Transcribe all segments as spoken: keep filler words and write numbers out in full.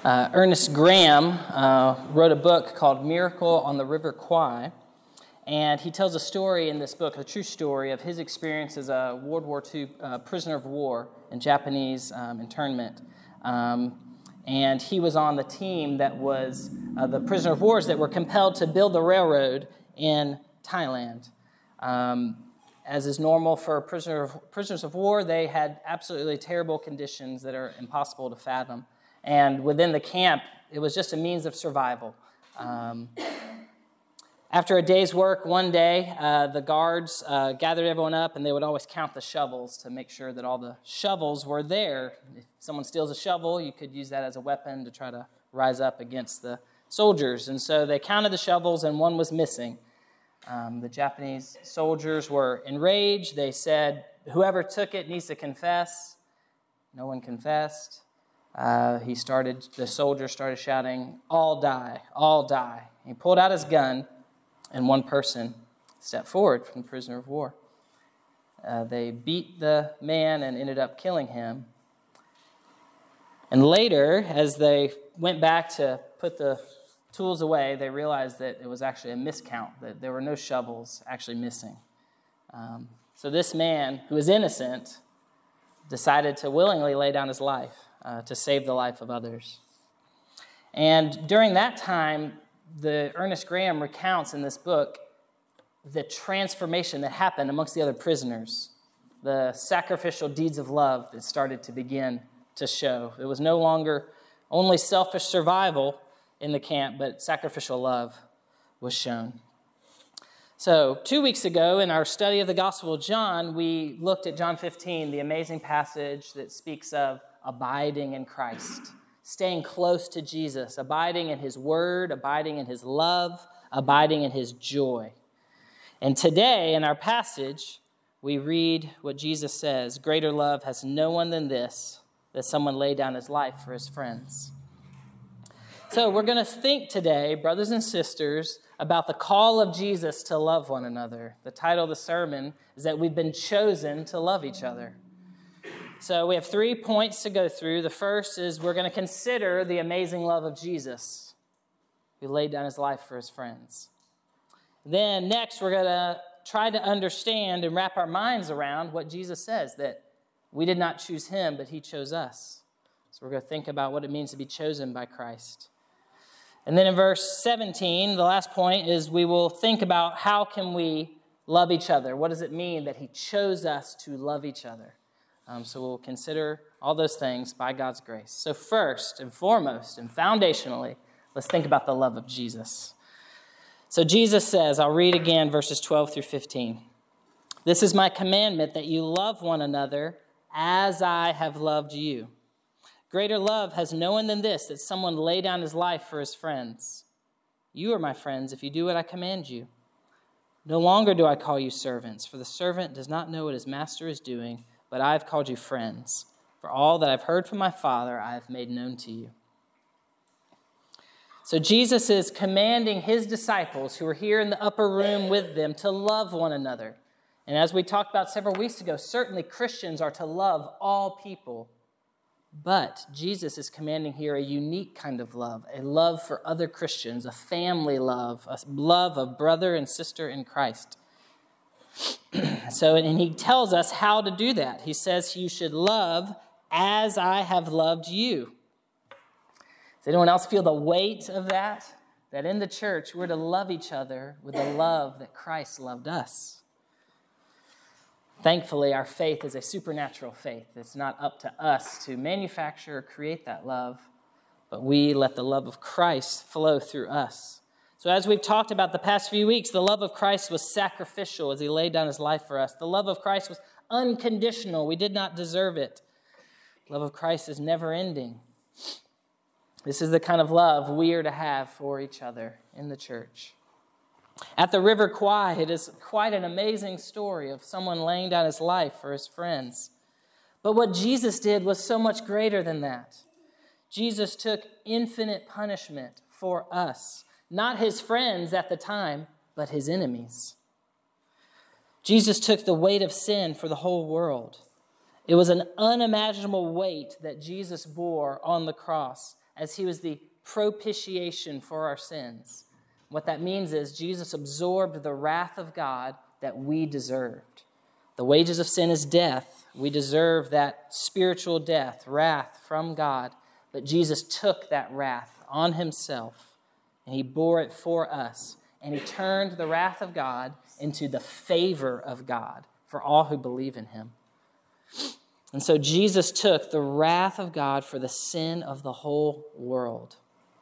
Uh, Ernest Graham uh, wrote a book called Miracle on the River Kwai, and he tells a story in this book, a true story of his experience as a World War Two uh, prisoner of war in Japanese um, internment. Um, and he was on the team that was uh, the prisoner of wars that were compelled to build the railroad in Thailand. Um, as is normal for prisoner of, prisoners of war, they had absolutely terrible conditions that are impossible to fathom. And within the camp, it was just a means of survival. Um, after a day's work, one day, uh, the guards uh, gathered everyone up, and they would always count the shovels to make sure that all the shovels were there. If someone steals a shovel, you could use that as a weapon to try to rise up against the soldiers. And so they counted the shovels, and one was missing. Um, the Japanese soldiers were enraged. They said, whoever took it needs to confess. No one confessed. Uh, he started, the soldier started shouting, all die, all die. He pulled out his gun, and one person stepped forward from the prisoner of war. Uh, they beat the man and ended up killing him. And later, as they went back to put the tools away, they realized that it was actually a miscount, that there were no shovels actually missing. Um, so this man, who was innocent, decided to willingly lay down his life uh, to save the life of others. And during that time, the Ernest Graham recounts in this book the transformation that happened amongst the other prisoners, the sacrificial deeds of love that started to begin to show. It was no longer only selfish survival in the camp, but sacrificial love was shown. So two weeks ago in our study of the Gospel of John, we looked at John fifteen, the amazing passage that speaks of abiding in Christ, staying close to Jesus, abiding in his word, abiding in his love, abiding in his joy. And today in our passage, we read what Jesus says, greater love has no one than this, that someone lay down his life for his friends. So we're going to think today, brothers and sisters, about the call of Jesus to love one another. The title of the sermon is that we've been chosen to love each other. So we have three points to go through. The first is we're going to consider the amazing love of Jesus, who laid down his life for his friends. Then next, we're going to try to understand and wrap our minds around what Jesus says, that we did not choose him, but he chose us. So we're going to think about what it means to be chosen by Christ. And then in verse seventeen, the last point is we will think about how can we love each other. What does it mean that he chose us to love each other? Um, so we'll consider all those things by God's grace. So first and foremost and foundationally, let's think about the love of Jesus. So Jesus says, I'll read again verses twelve through fifteen. This is my commandment, that you love one another as I have loved you. Greater love has no one than this, that someone lay down his life for his friends. You are my friends if you do what I command you. No longer do I call you servants, for the servant does not know what his master is doing, but I have called you friends. For all that I've heard from my Father, I have made known to you. So Jesus is commanding his disciples who are here in the upper room with them to love one another. And as we talked about several weeks ago, certainly Christians are to love all people. But Jesus is commanding here a unique kind of love, a love for other Christians, a family love, a love of brother and sister in Christ. So, and he tells us how to do that. He says you should love as I have loved you. Does anyone else feel the weight of that? That in the church, we're to love each other with the love that Christ loved us. Thankfully, our faith is a supernatural faith. It's not up to us to manufacture or create that love, but we let the love of Christ flow through us. So as we've talked about the past few weeks, the love of Christ was sacrificial as he laid down his life for us. The love of Christ was unconditional. We did not deserve it. The love of Christ is never ending. This is the kind of love we are to have for each other in the church. At the River Kwai, it is quite an amazing story of someone laying down his life for his friends. But what Jesus did was so much greater than that. Jesus took infinite punishment for us, not his friends at the time, but his enemies. Jesus took the weight of sin for the whole world. It was an unimaginable weight that Jesus bore on the cross, as he was the propitiation for our sins. What that means is Jesus absorbed the wrath of God that we deserved. The wages of sin is death. We deserve that spiritual death, wrath from God. But Jesus took that wrath on himself, and he bore it for us. And he turned the wrath of God into the favor of God for all who believe in him. And so Jesus took the wrath of God for the sin of the whole world.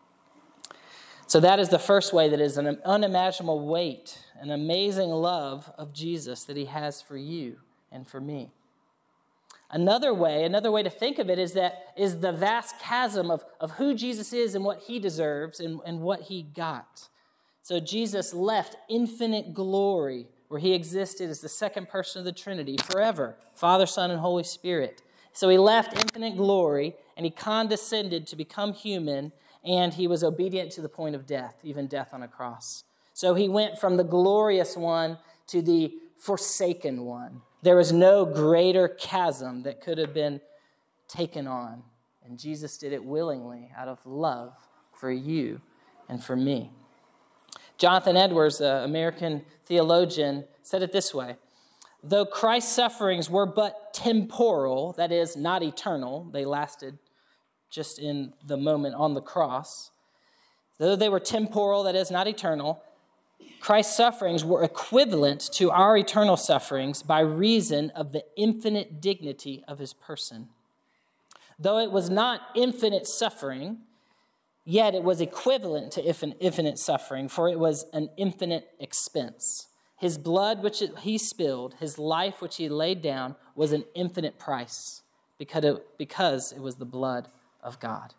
So that is the first way that is an unimaginable weight, an amazing love of Jesus that he has for you and for me. Another way, another way to think of it is that is the vast chasm of, of who Jesus is and what he deserves and, and what he got. So Jesus left infinite glory where he existed as the second person of the Trinity forever, Father, Son, and Holy Spirit. So he left infinite glory and he condescended to become human, and he was obedient to the point of death, even death on a cross. So he went from the glorious one to the forsaken one. There was no greater chasm that could have been taken on. And Jesus did it willingly out of love for you and for me. Jonathan Edwards, an American theologian, said it this way: though Christ's sufferings were but temporal, that is, not eternal, they lasted just in the moment on the cross. Though they were temporal, that is, not eternal, Christ's sufferings were equivalent to our eternal sufferings by reason of the infinite dignity of his person. Though it was not infinite suffering, yet it was equivalent to infinite suffering, for it was an infinite expense. His blood which he spilled, his life which he laid down, was an infinite price because it, because it was the blood of God.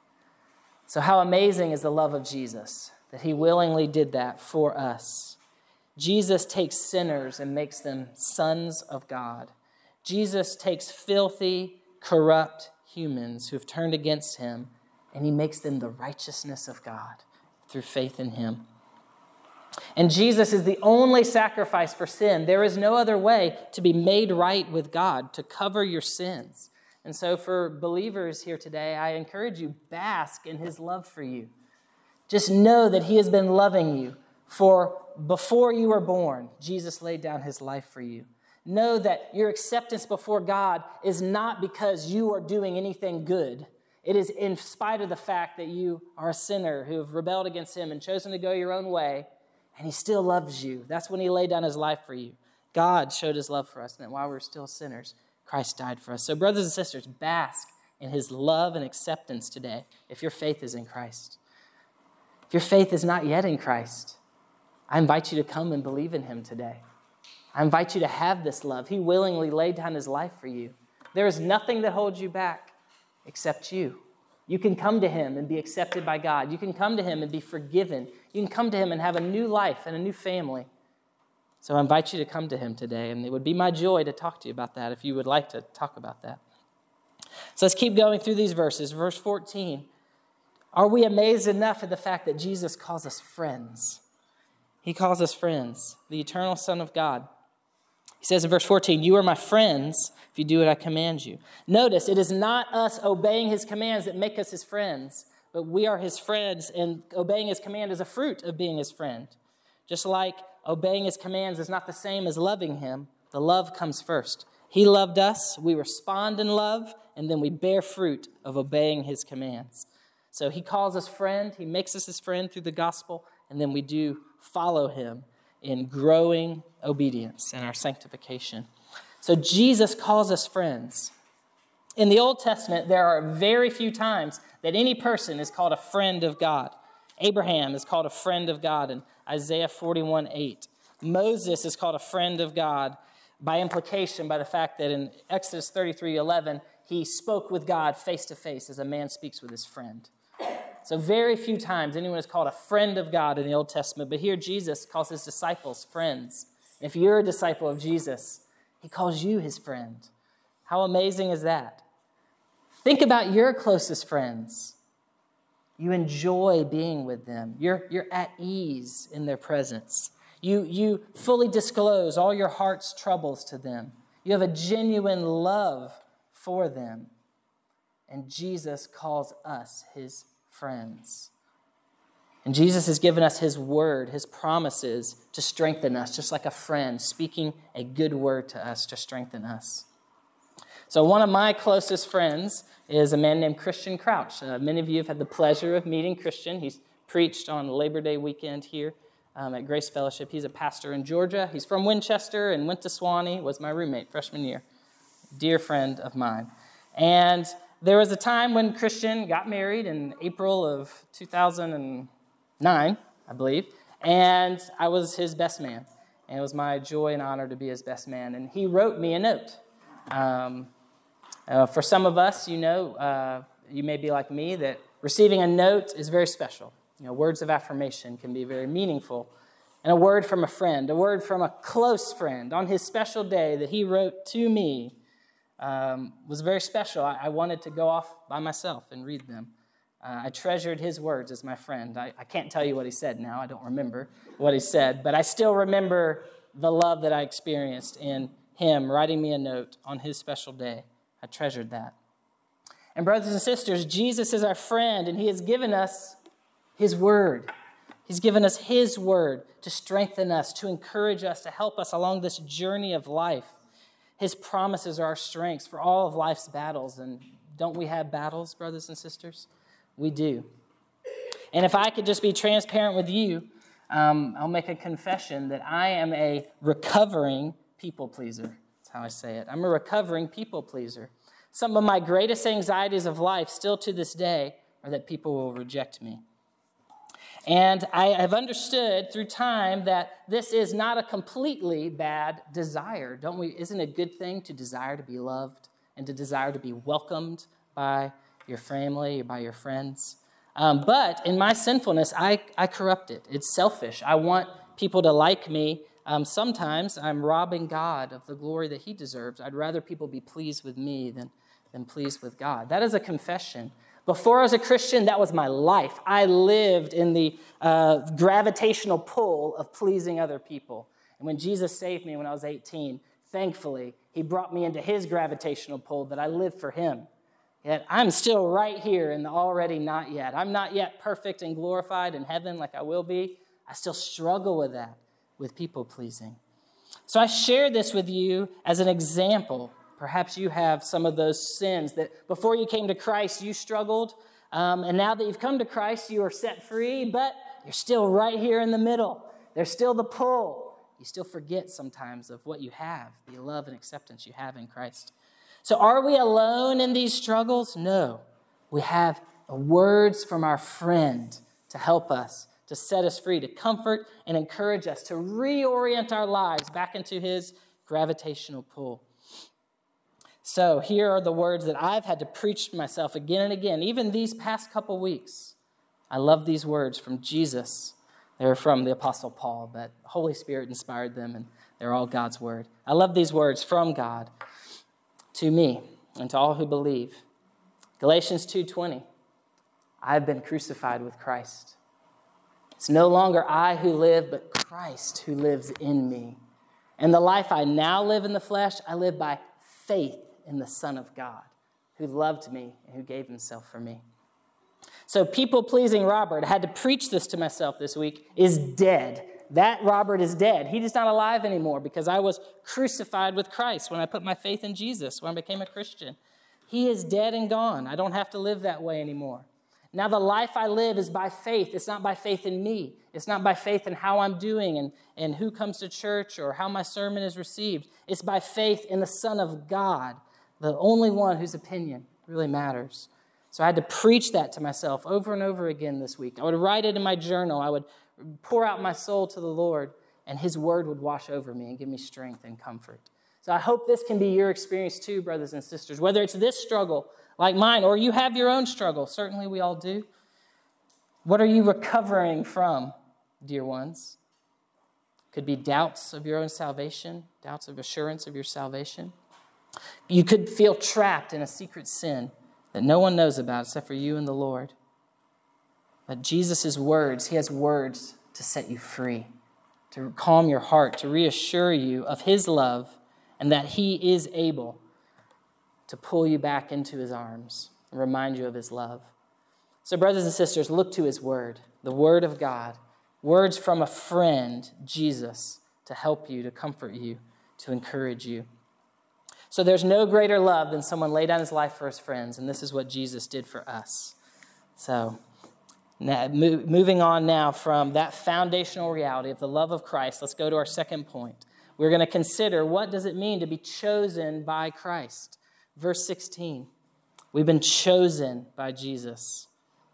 So how amazing is the love of Jesus, that he willingly did that for us. Jesus takes sinners and makes them sons of God. Jesus takes filthy, corrupt humans who have turned against him, and he makes them the righteousness of God through faith in him. And Jesus is the only sacrifice for sin. There is no other way to be made right with God, to cover your sins. And so for believers here today, I encourage you, bask in his love for you. Just know that he has been loving you for before you were born. Jesus laid down his life for you. Know that your acceptance before God is not because you are doing anything good. It is in spite of the fact that you are a sinner who have rebelled against him and chosen to go your own way, and he still loves you. That's when he laid down his life for you. God showed his love for us, and that while we were still sinners, Christ died for us. So brothers and sisters, bask in his love and acceptance today if your faith is in Christ. If your faith is not yet in Christ, I invite you to come and believe in him today. I invite you to have this love. He willingly laid down his life for you. There is nothing that holds you back except you. You can come to him and be accepted by God. You can come to him and be forgiven. You can come to him and have a new life and a new family. So I invite you to come to him today, and it would be my joy to talk to you about that if you would like to talk about that. So let's keep going through these verses. Verse fourteen. Are we amazed enough at the fact that Jesus calls us friends? He calls us friends, the eternal Son of God. He says in verse fourteen, you are my friends if you do what I command you. Notice, it is not us obeying his commands that make us his friends, but we are his friends, and obeying his command is a fruit of being his friend. Just like obeying his commands is not the same as loving him, the love comes first. He loved us, we respond in love, and then we bear fruit of obeying his commands. So he calls us friend, he makes us his friend through the gospel, and then we do follow him in growing obedience and our sanctification. So Jesus calls us friends. In the Old Testament, there are very few times that any person is called a friend of God. Abraham is called a friend of God in Isaiah forty-one eight. Moses is called a friend of God by implication by the fact that in Exodus thirty-three eleven, he spoke with God face to face as a man speaks with his friend. So very few times anyone is called a friend of God in the Old Testament, but here Jesus calls his disciples friends. If you're a disciple of Jesus, he calls you his friend. How amazing is that? Think about your closest friends. You enjoy being with them. You're, you're at ease in their presence. You, you fully disclose all your heart's troubles to them. You have a genuine love for them. and Jesus calls us his friends. And Jesus has given us his word, his promises to strengthen us, just like a friend speaking a good word to us to strengthen us. So one of my closest friends is a man named Christian Crouch. Uh, many of you have had the pleasure of meeting Christian. He's preached on Labor Day weekend here um, at Grace Fellowship. He's a pastor in Georgia. He's from Winchester and went to Sewanee, was my roommate freshman year. Dear friend of mine. And there was a time when Christian got married in April of two thousand nine, I believe, and I was his best man. And it was my joy and honor to be his best man. And he wrote me a note. Um, uh, for some of us, you know, uh, you may be like me, that receiving a note is very special. You know, words of affirmation can be very meaningful. And a word from a friend, a word from a close friend on his special day that he wrote to me um, was very special. I, I wanted to go off by myself and read them. Uh, I treasured his words as my friend. I, I can't tell you what he said now. I don't remember what he said, but I still remember the love that I experienced in him writing me a note on his special day. I treasured that. And brothers and sisters, Jesus is our friend, and he has given us his word. He's given us his word to strengthen us, to encourage us, to help us along this journey of life. His promises are our strengths for all of life's battles. And don't we have battles, brothers and sisters? We do. And if I could just be transparent with you, um, I'll make a confession that I am a recovering people pleaser. That's how I say it. I'm a recovering people pleaser. Some of my greatest anxieties of life still to this day are that people will reject me. And I have understood through time that this is not a completely bad desire. Don't we? Isn't it a good thing to desire to be loved and to desire to be welcomed by your family, or by your friends? Um, but in my sinfulness, I, I corrupt it. It's selfish. I want people to like me. Um, sometimes I'm robbing God of the glory that he deserves. I'd rather people be pleased with me than, than pleased with God. That is a confession. Before I was a Christian, that was my life. I lived in the uh, gravitational pull of pleasing other people. And when Jesus saved me when I was eighteen, thankfully, he brought me into his gravitational pull that I live for him. Yet I'm still right here in the already not yet. I'm not yet perfect and glorified in heaven like I will be. I still struggle with that, with people pleasing. So I share this with you as an example. Perhaps you have some of those sins that before you came to Christ, you struggled. Um, and now that you've come to Christ, you are set free, but you're still right here in the middle. There's still the pull. You still forget sometimes of what you have, the love and acceptance you have in Christ. So are we alone in these struggles? No. We have words from our friend to help us, to set us free, to comfort and encourage us, to reorient our lives back into his gravitational pull. So here are the words that I've had to preach to myself again and again, even these past couple weeks. I love these words from Jesus. They're from the Apostle Paul, but the Holy Spirit inspired them, and they're all God's word. I love these words from God to me and to all who believe. Galatians two twenty, I have been crucified with Christ. It's no longer I who live, but Christ who lives in me. And the life I now live in the flesh, I live by faith in the Son of God, who loved me and who gave himself for me. So people-pleasing Robert, I had to preach this to myself this week, is dead. That Robert is dead. He is not alive anymore because I was crucified with Christ when I put my faith in Jesus, when I became a Christian. He is dead and gone. I don't have to live that way anymore. Now the life I live is by faith. It's not by faith in me. It's not by faith in how I'm doing and, and who comes to church or how my sermon is received. It's by faith in the Son of God, the only one whose opinion really matters. So I had to preach that to myself over and over again this week. I would write it in my journal. I would pour out my soul to the Lord, and his word would wash over me and give me strength and comfort. So I hope this can be your experience too, brothers and sisters, whether it's this struggle like mine or you have your own struggle. Certainly we all do. What are you recovering from, dear ones? Could be doubts of your own salvation, doubts of assurance of your salvation. You could feel trapped in a secret sin that no one knows about except for you and the Lord. But Jesus' words, he has words to set you free, to calm your heart, to reassure you of his love and that he is able to pull you back into his arms. and remind you of his love. So brothers and sisters, look to his word, the word of God, words from a friend, Jesus, to help you, to comfort you, to encourage you. So there's no greater love than someone lay down his life for his friends, and this is what Jesus did for us. So now, moving on now from that foundational reality of the love of Christ, let's go to our second point. We're going to consider, what does it mean to be chosen by Christ? Verse sixteen, we've been chosen by Jesus.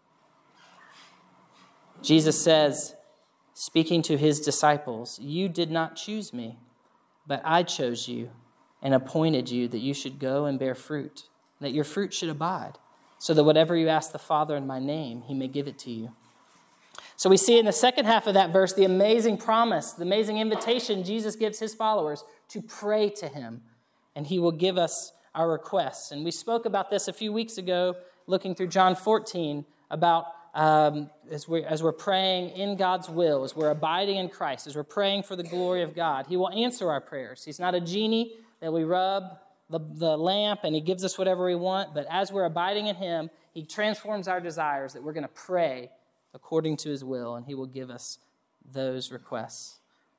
Jesus says, speaking to his disciples, "You did not choose me, but I chose you and appointed you that you should go and bear fruit, that your fruit should abide, so that whatever you ask the Father in my name, he may give it to you." So we see in the second half of that verse the amazing promise, the amazing invitation Jesus gives his followers to pray to him, and he will give us our requests. And we spoke about this a few weeks ago, looking through John fourteen, about um, as, we, as we're praying in God's will, as we're abiding in Christ, as we're praying for the glory of God, he will answer our prayers. He's not a genie that we rub the, the lamp and he gives us whatever we want, but as we're abiding in him, he transforms our desires that we're going to pray according to his will, and he will give us those requests.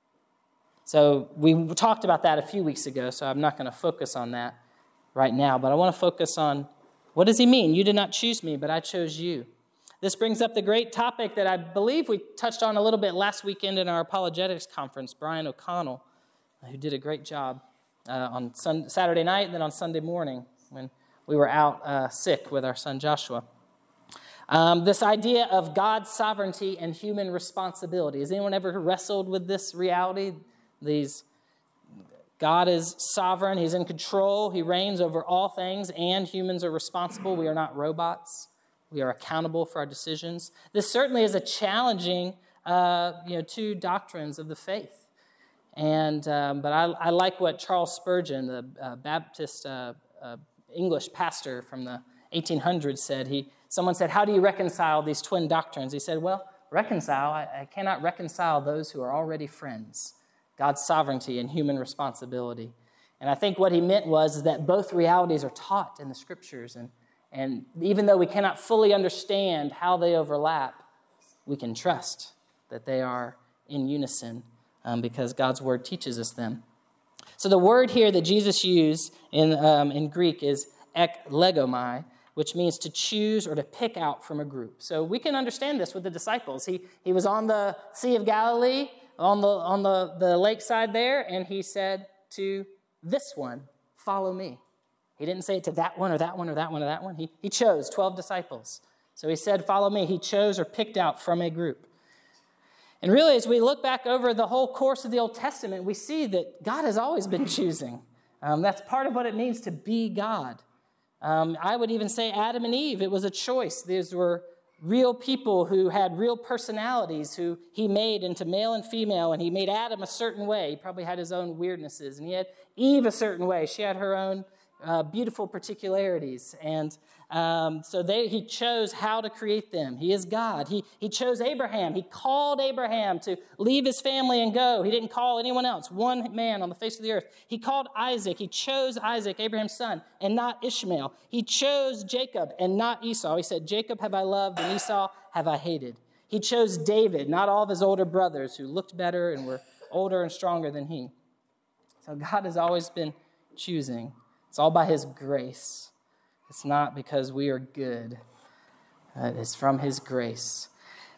So we talked about that a few weeks ago, so I'm not going to focus on that right now, but I want to focus on, what does he mean? You did not choose me, but I chose you. This brings up the great topic that I believe we touched on a little bit last weekend in our apologetics conference, Brian O'Connell, who did a great job uh, on Sun- Saturday night and then on Sunday morning when we were out uh, sick with our son Joshua. Um, this idea of God's sovereignty and human responsibility. Has anyone ever wrestled with this reality? These God is sovereign. He's in control. He reigns over all things, and humans are responsible. We are not robots. We are accountable for our decisions. This certainly is a challenging, uh, you know, two doctrines of the faith. And um, but I, I like what Charles Spurgeon, the uh, Baptist uh, uh, English pastor from the eighteen hundreds, said. He someone said, "How do you reconcile these twin doctrines?" He said, "Well, reconcile. I, I cannot reconcile those who are already friends. God's sovereignty and human responsibility." And I think what he meant was that both realities are taught in the scriptures, and and even though we cannot fully understand how they overlap, we can trust that they are in unison um, because God's word teaches us them. So the word here that Jesus used in um, in Greek is eklegomai, which means to choose or to pick out from a group. So we can understand this with the disciples. He he was on the Sea of Galilee, on the on the, the lakeside there, and he said to this one, "Follow me." He didn't say it to that one or that one or that one or that one. He, he chose twelve disciples. So he said, "Follow me." He chose or picked out from a group. And really, as we look back over the whole course of the Old Testament, we see that God has always been choosing. Um, that's part of what it means to be God. Um, I would even say Adam and Eve, it was a choice. These were real people who had real personalities who he made into male and female, and he made Adam a certain way. He probably had his own weirdnesses, and he had Eve a certain way. She had her own uh, beautiful particularities, and um, so they, he chose how to create them. He is God. He, he chose Abraham. He called Abraham to leave his family and go. He didn't call anyone else, one man on the face of the earth. He called Isaac. He chose Isaac, Abraham's son, and not Ishmael. He chose Jacob and not Esau. He said, "Jacob have I loved, and Esau have I hated." He chose David, not all of his older brothers who looked better and were older and stronger than he. So God has always been choosing. It's all by his grace. It's not because we are good. Uh, it's from his grace.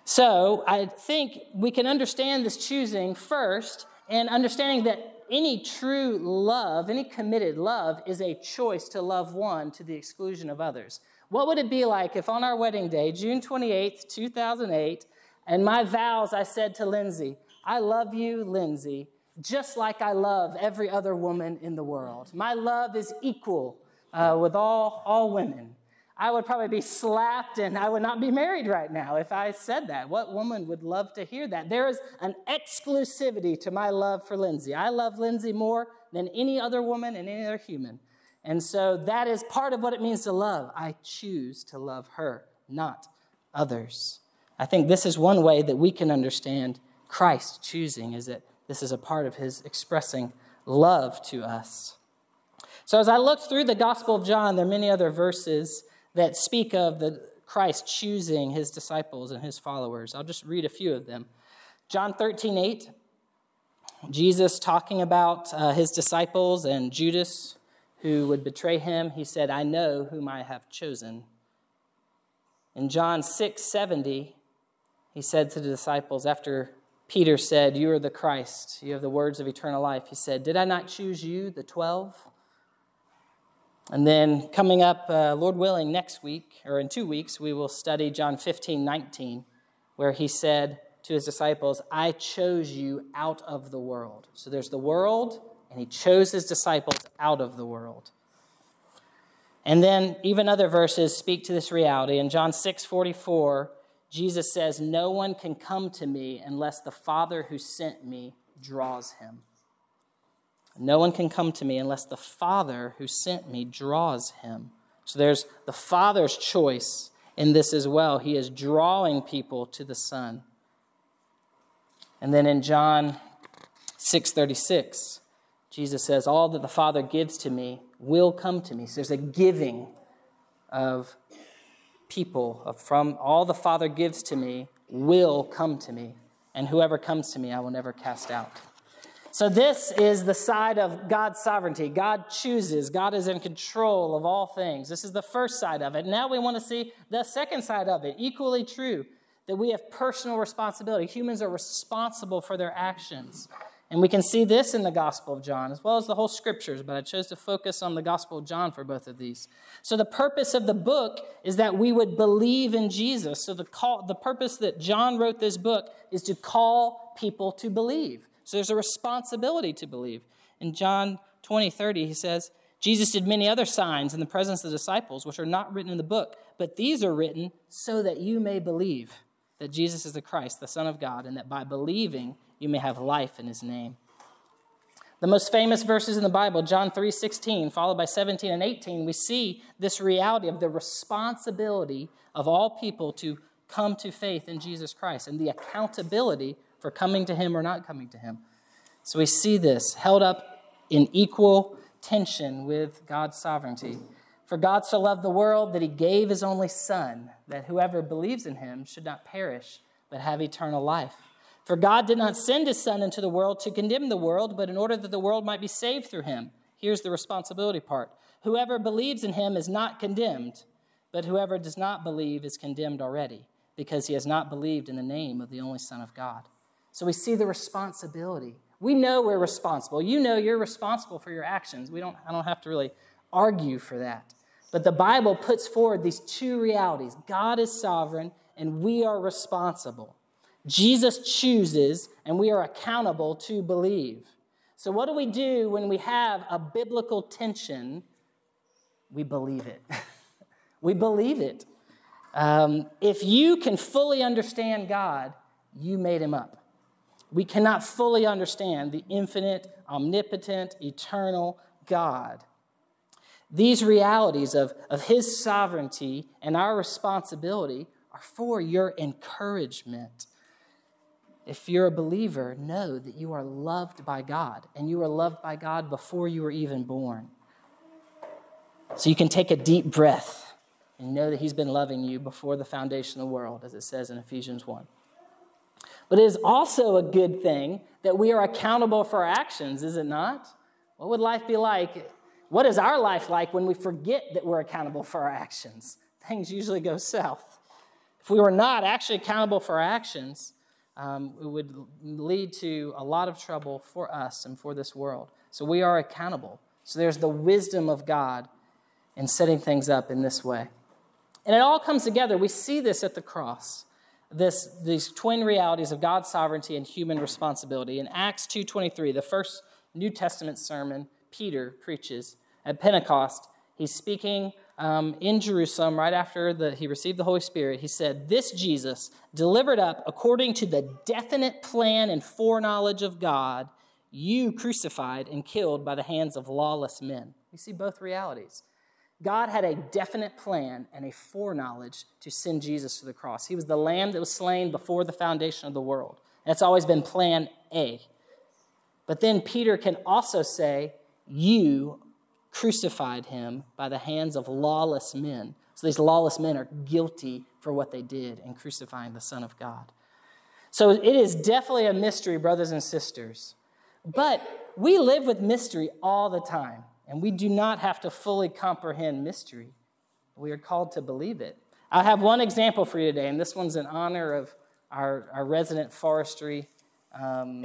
So I think we can understand this choosing first, and understanding that any true love, any committed love, is a choice to love one to the exclusion of others. What would it be like if on our wedding day, June twenty-eighth, two thousand eight, and my vows I said to Lindsay, "I love you, Lindsay, just like I love every other woman in the world. My love is equal uh, with all, all women." I would probably be slapped and I would not be married right now if I said that. What woman would love to hear that? There is an exclusivity to my love for Lindsay. I love Lindsay more than any other woman and any other human. And so that is part of what it means to love. I choose to love her, not others. I think this is one way that we can understand Christ choosing, is that this is a part of his expressing love to us. So as I looked through the Gospel of John, there are many other verses that speak of the Christ choosing his disciples and his followers. I'll just read a few of them. John thirteen eight, Jesus talking about uh, his disciples and Judas who would betray him. He said, I know whom I have chosen. In John six seventy, he said to the disciples, after Peter said, you are the Christ, you have the words of eternal life, he said, did I not choose you, the twelve? And then coming up, uh, Lord willing, next week, or in two weeks, we will study John fifteen nineteen, where he said to his disciples, I chose you out of the world. So there's the world, and he chose his disciples out of the world. And then even other verses speak to this reality. In John six forty-four, Jesus says, no one can come to me unless the Father who sent me draws him. No one can come to me unless the Father who sent me draws him. So there's the Father's choice in this as well. He is drawing people to the Son. And then in John six thirty-six, Jesus says, all that the Father gives to me will come to me. So there's a giving of people of from all the Father gives to me will come to me. And whoever comes to me, I will never cast out. So this is the side of God's sovereignty. God chooses. God is in control of all things. This is the first side of it. Now we want to see the second side of it, equally true, that we have personal responsibility. Humans are responsible for their actions. And we can see this in the Gospel of John, as well as the whole Scriptures, but I chose to focus on the Gospel of John for both of these. So the purpose of the book is that we would believe in Jesus. So the call, the purpose that John wrote this book is to call people to believe. So there's a responsibility to believe. In John twenty thirty, he says, Jesus did many other signs in the presence of the disciples, which are not written in the book, but these are written so that you may believe that Jesus is the Christ, the Son of God, and that by believing you may have life in his name. The most famous verses in the Bible, John three sixteen, followed by seventeen and eighteen, we see this reality of the responsibility of all people to come to faith in Jesus Christ and the accountability for coming to him or not coming to him. So we see this held up in equal tension with God's sovereignty. For God so loved the world that he gave his only Son, that whoever believes in him should not perish, but have eternal life. For God did not send his Son into the world to condemn the world, but in order that the world might be saved through him. Here's the responsibility part. Whoever believes in him is not condemned, but whoever does not believe is condemned already, because he has not believed in the name of the only Son of God. So we see the responsibility. We know we're responsible. You know you're responsible for your actions. We don't, I don't have to really argue for that. But the Bible puts forward these two realities. God is sovereign, and we are responsible. Jesus chooses, and we are accountable to believe. So what do we do when we have a biblical tension? We believe it. We believe it. Um, if you can fully understand God, you made him up. We cannot fully understand the infinite, omnipotent, eternal God. These realities of, of his sovereignty and our responsibility are for your encouragement. If you're a believer, know that you are loved by God, and you are loved by God before you were even born. So you can take a deep breath and know that he's been loving you before the foundation of the world, as it says in Ephesians one. But it is also a good thing that we are accountable for our actions, is it not? What would life be like? What is our life like when we forget that we're accountable for our actions? Things usually go south. If we were not actually accountable for our actions, um, it would lead to a lot of trouble for us and for this world. So we are accountable. So there's the wisdom of God in setting things up in this way. And it all comes together. We see this at the cross. This, these twin realities of God's sovereignty and human responsibility. In Acts two twenty-three, the first New Testament sermon Peter preaches at Pentecost, he's speaking um, in Jerusalem right after the, he received the Holy Spirit. He said, this Jesus, delivered up according to the definite plan and foreknowledge of God, you crucified and killed by the hands of lawless men. We see both realities. God had a definite plan and a foreknowledge to send Jesus to the cross. He was the lamb that was slain before the foundation of the world. That's always been plan A. But then Peter can also say, you crucified him by the hands of lawless men. So these lawless men are guilty for what they did in crucifying the Son of God. So it is definitely a mystery, brothers and sisters. But we live with mystery all the time, and we do not have to fully comprehend mystery. We are called to believe it. I have one example for you today, and this one's in honor of our, our resident forestry um,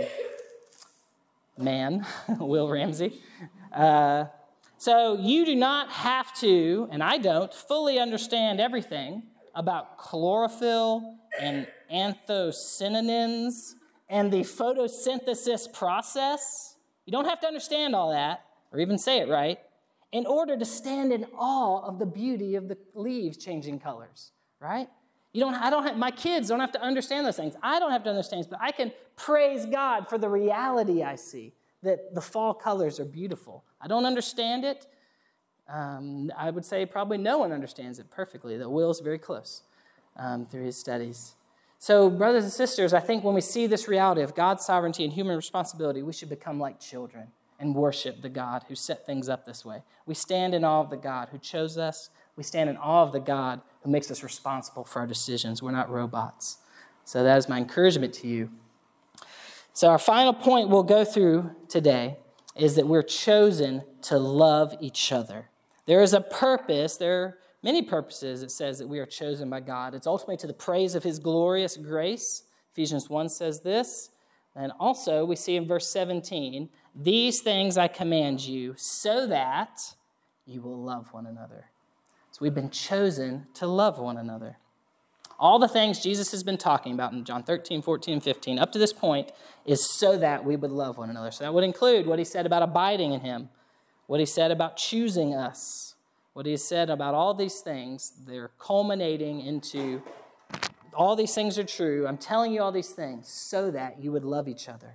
man, Will Ramsey. Uh, so you do not have to, and I don't, fully understand everything about chlorophyll and anthocyanins and the photosynthesis process. You don't have to understand all that, or even say it right, in order to stand in awe of the beauty of the leaves changing colors, right? You don't, I don't have, my kids don't have to understand those things. I don't have to understand, but I can praise God for the reality I see, that the fall colors are beautiful. I don't understand it. Um, I would say probably no one understands it perfectly, though Will's very close um, through his studies. So, brothers and sisters, I think when we see this reality of God's sovereignty and human responsibility, we should become like children and worship the God who set things up this way. We stand in awe of the God who chose us. We stand in awe of the God who makes us responsible for our decisions. We're not robots. So that is my encouragement to you. So our final point we'll go through today is that we're chosen to love each other. There is a purpose, there are many purposes it says that we are chosen by God. It's ultimately to the praise of his glorious grace. Ephesians one says this. And also we see in verse seventeen, these things I command you so that you will love one another. So we've been chosen to love one another. All the things Jesus has been talking about in John thirteen, fourteen, and fifteen up to this point is so that we would love one another. So that would include what he said about abiding in him, what he said about choosing us, what he said about all these things. They're culminating into all these things are true. I'm telling you all these things so that you would love each other.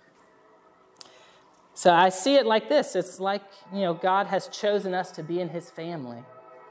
So I see it like this. It's like, you know, God has chosen us to be in his family.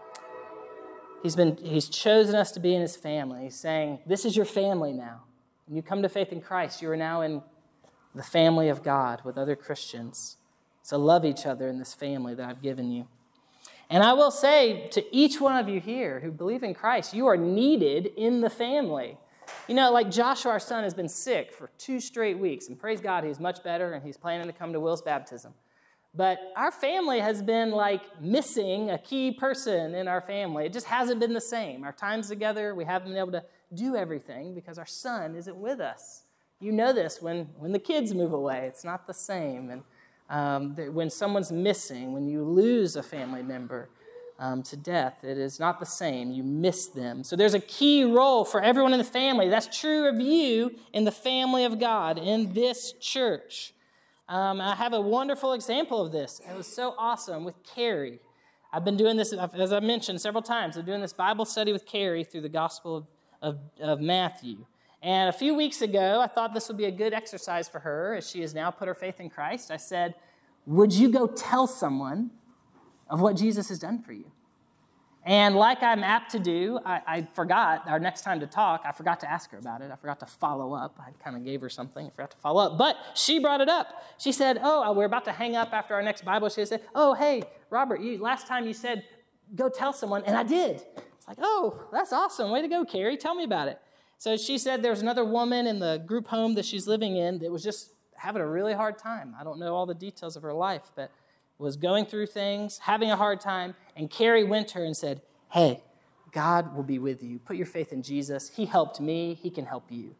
He's been, he's chosen us to be in his family. He's saying, this is your family now. When you come to faith in Christ, you are now in the family of God with other Christians. So love each other in this family that I've given you. And I will say to each one of you here who believe in Christ, you are needed in the family. You know, like Joshua, our son, has been sick for two straight weeks. And praise God, he's much better, and he's planning to come to Will's baptism. But our family has been like missing a key person in our family. It just hasn't been the same. Our times together, we haven't been able to do everything because our son isn't with us. You know this when, when the kids move away. It's not the same. And um, when someone's missing, when you lose a family member um, to death, it is not the same. You miss them. So there's a key role for everyone in the family. That's true of you in the family of God, in this church. Um, I have a wonderful example of this. It was so awesome with Carrie. I've been doing this, as I mentioned several times, I'm doing this Bible study with Carrie through the Gospel of, of, of Matthew. And a few weeks ago, I thought this would be a good exercise for her as she has now put her faith in Christ. I said, would you go tell someone of what Jesus has done for you? And like I'm apt to do, I, I forgot, our next time to talk, I forgot to ask her about it. I forgot to follow up. I kind of gave her something. I forgot to follow up. But she brought it up. She said, oh, we're about to hang up after our next Bible. She said, oh, hey, Robert, you, last time you said, go tell someone, and I did. It's like, oh, that's awesome. Way to go, Carrie. Tell me about it. So she said there was another woman in the group home that she's living in that was just having a really hard time. I don't know all the details of her life, but was going through things, having a hard time, and Carrie went to her and said, hey, God will be with you. Put your faith in Jesus. He helped me. He can help you.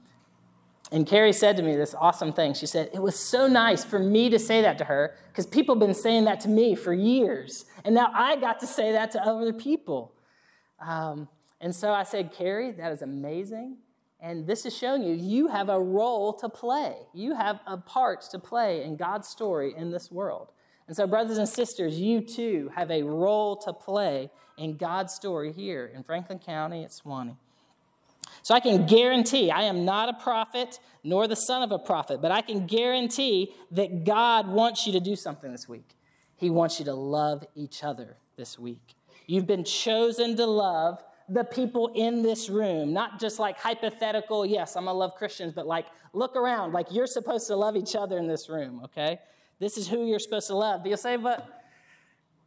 And Carrie said to me this awesome thing. She said, it was so nice for me to say that to her because people have been saying that to me for years, and now I got to say that to other people. Um, and so I said, Carrie, that is amazing, and this is showing you you have a role to play. You have a part to play in God's story in this world. And so, brothers and sisters, you too have a role to play in God's story here in Franklin County at Suwannee. So I can guarantee, I am not a prophet nor the son of a prophet, but I can guarantee that God wants you to do something this week. He wants you to love each other this week. You've been chosen to love the people in this room, not just like hypothetical, yes, I'm going to love Christians, but like look around, like you're supposed to love each other in this room, okay? This is who you're supposed to love. But you'll say, but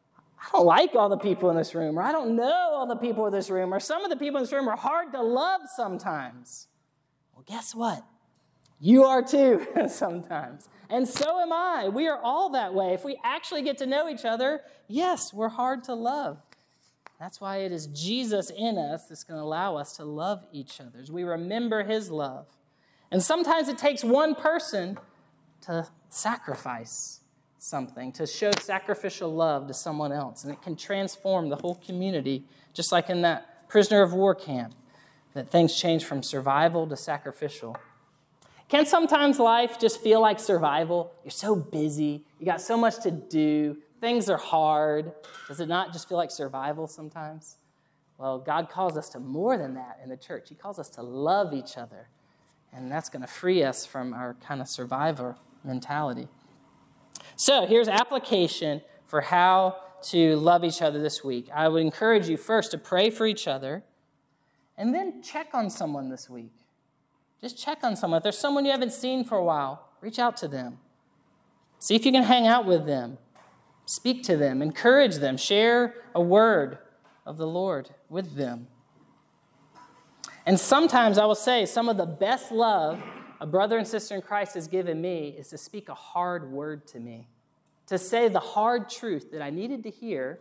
I don't like all the people in this room, or I don't know all the people in this room, or some of the people in this room are hard to love sometimes. Well, guess what? You are too sometimes. And so am I. We are all that way. If we actually get to know each other, yes, we're hard to love. That's why it is Jesus in us that's going to allow us to love each other, as we remember his love. And sometimes it takes one person to sacrifice something, to show sacrificial love to someone else. And it can transform the whole community, just like in that prisoner of war camp, that things change from survival to sacrificial. Can sometimes life just feel like survival? You're so busy. You got so much to do. Things are hard. Does it not just feel like survival sometimes? Well, God calls us to more than that in the church. He calls us to love each other. And that's going to free us from our kind of survivor mentality. So here's application for how to love each other this week. I would encourage you first to pray for each other and then check on someone this week. Just check on someone. If there's someone you haven't seen for a while, reach out to them. See if you can hang out with them. Speak to them. Encourage them. Share a word of the Lord with them. And sometimes I will say some of the best love a brother and sister in Christ has given me is to speak a hard word to me, to say the hard truth that I needed to hear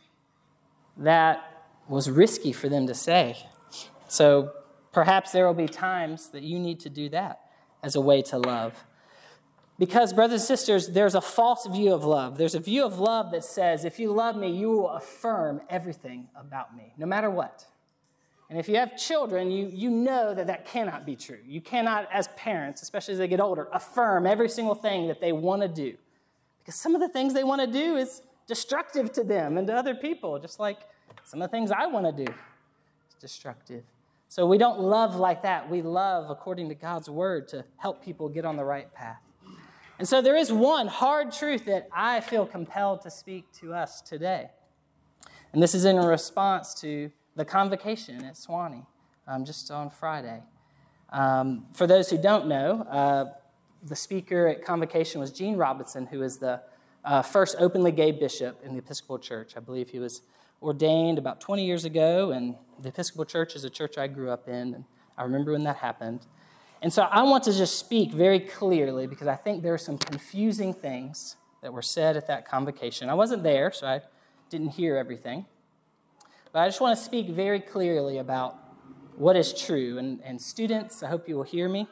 that was risky for them to say. So perhaps there will be times that you need to do that as a way to love. Because, brothers and sisters, there's a false view of love. There's a view of love that says, if you love me, you will affirm everything about me, no matter what. And if you have children, you, you know that that cannot be true. You cannot, as parents, especially as they get older, affirm every single thing that they want to do. Because some of the things they want to do is destructive to them and to other people, just like some of the things I want to do is destructive. So we don't love like that. We love according to God's word to help people get on the right path. And so there is one hard truth that I feel compelled to speak to us today. And this is in response to the convocation at Sewanee um, just on Friday. Um, for those who don't know, uh, the speaker at convocation was Gene Robinson, who is the uh, first openly gay bishop in the Episcopal Church. I believe he was ordained about twenty years ago, and the Episcopal Church is a church I grew up in, and I remember when that happened. And so I want to just speak very clearly because I think there are some confusing things that were said at that convocation. I wasn't there, so I didn't hear everything. But I just want to speak very clearly about what is true. And, and students, I hope you will hear me.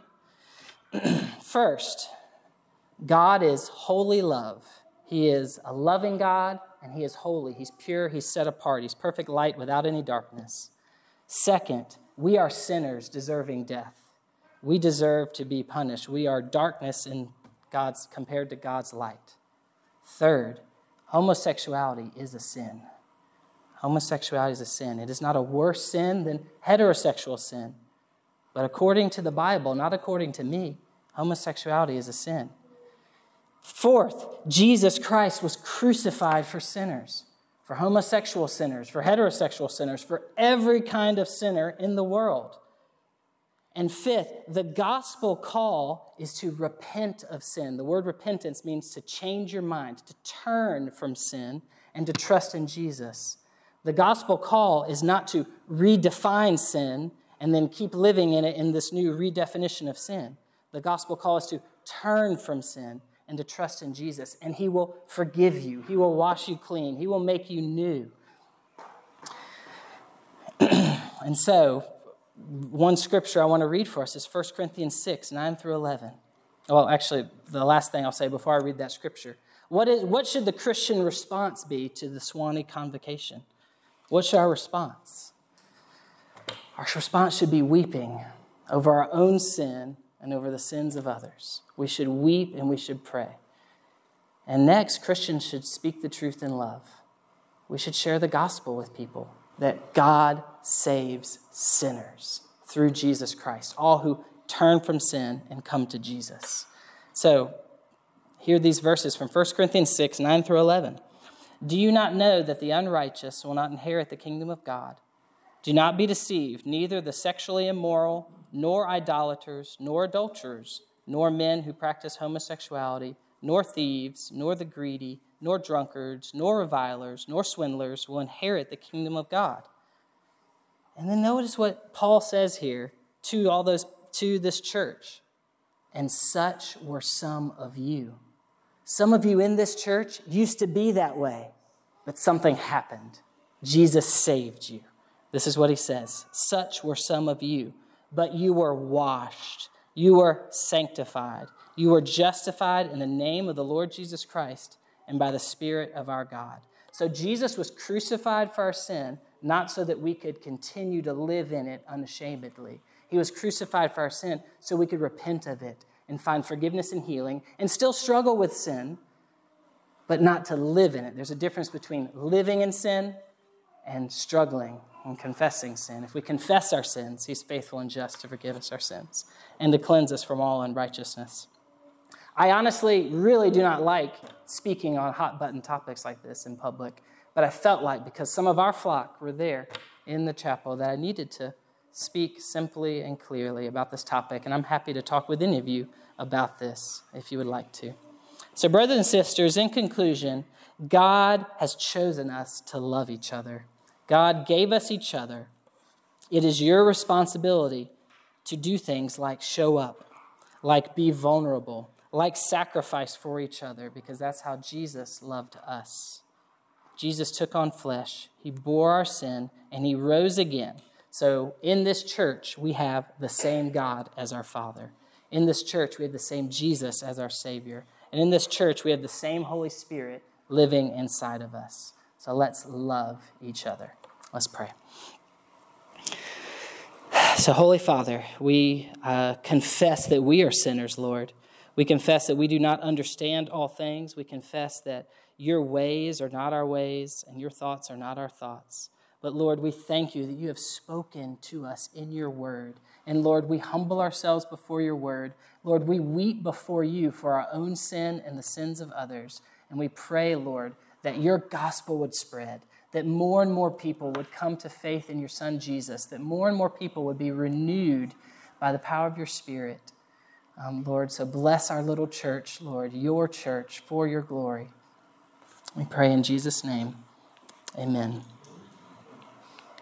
First, God is holy love. He is a loving God, and he is holy. He's pure. He's set apart. He's perfect light without any darkness. Second, we are sinners deserving death. We deserve to be punished. We are darkness in God's compared to God's light. Third, homosexuality is a sin. Homosexuality is a sin. It is not a worse sin than heterosexual sin. But according to the Bible, not according to me, homosexuality is a sin. Fourth, Jesus Christ was crucified for sinners, for homosexual sinners, for heterosexual sinners, for every kind of sinner in the world. And fifth, the gospel call is to repent of sin. The word repentance means to change your mind, to turn from sin, and to trust in Jesus. The gospel call is not to redefine sin and then keep living in it in this new redefinition of sin. The gospel call is to turn from sin and to trust in Jesus, and he will forgive you. He will wash you clean. He will make you new. And so, one scripture I want to read for us is First Corinthians six, nine through eleven. Well, actually, the last thing I'll say before I read that scripture. What is what should the Christian response be to the Sewanee convocation? What should our response? Our response should be weeping over our own sin and over the sins of others. We should weep and we should pray. And next, Christians should speak the truth in love. We should share the gospel with people that God saves sinners through Jesus Christ, all who turn from sin and come to Jesus. So, hear these verses from First Corinthians six, nine through eleven. Do you not know that the unrighteous will not inherit the kingdom of God? Do not be deceived, neither the sexually immoral, nor idolaters, nor adulterers, nor men who practice homosexuality, nor thieves, nor the greedy, nor drunkards, nor revilers, nor swindlers will inherit the kingdom of God. And then notice what Paul says here to all those to this church. And such were some of you. Some of you in this church used to be that way, but something happened. Jesus saved you. This is what he says. Such were some of you, but you were washed. You were sanctified. You were justified in the name of the Lord Jesus Christ and by the Spirit of our God. So Jesus was crucified for our sin, not so that we could continue to live in it unashamedly. He was crucified for our sin so we could repent of it and find forgiveness and healing and still struggle with sin, but not to live in it. There's a difference between living in sin and struggling and confessing sin. If we confess our sins, he's faithful and just to forgive us our sins and to cleanse us from all unrighteousness. I honestly really do not like speaking on hot-button topics like this in public, but I felt like because some of our flock were there in the chapel that I needed to speak simply and clearly about this topic, and I'm happy to talk with any of you about this if you would like to. So, brothers and sisters, in conclusion, God has chosen us to love each other. God gave us each other. It is your responsibility to do things like show up, like be vulnerable, like sacrifice for each other, because that's how Jesus loved us. Jesus took on flesh, he bore our sin, and he rose again. So in this church, we have the same God as our Father. In this church, we have the same Jesus as our Savior. And in this church, we have the same Holy Spirit living inside of us. So let's love each other. Let's pray. So, Holy Father, we uh, confess that we are sinners, Lord. We confess that we do not understand all things. We confess that your ways are not our ways and your thoughts are not our thoughts. But, Lord, we thank you that you have spoken to us in your word. And, Lord, we humble ourselves before your word. Lord, we weep before you for our own sin and the sins of others. And we pray, Lord, that your gospel would spread, that more and more people would come to faith in your Son, Jesus, that more and more people would be renewed by the power of your Spirit. Um, Lord, so bless our little church, Lord, your church, for your glory. We pray in Jesus' name. Amen.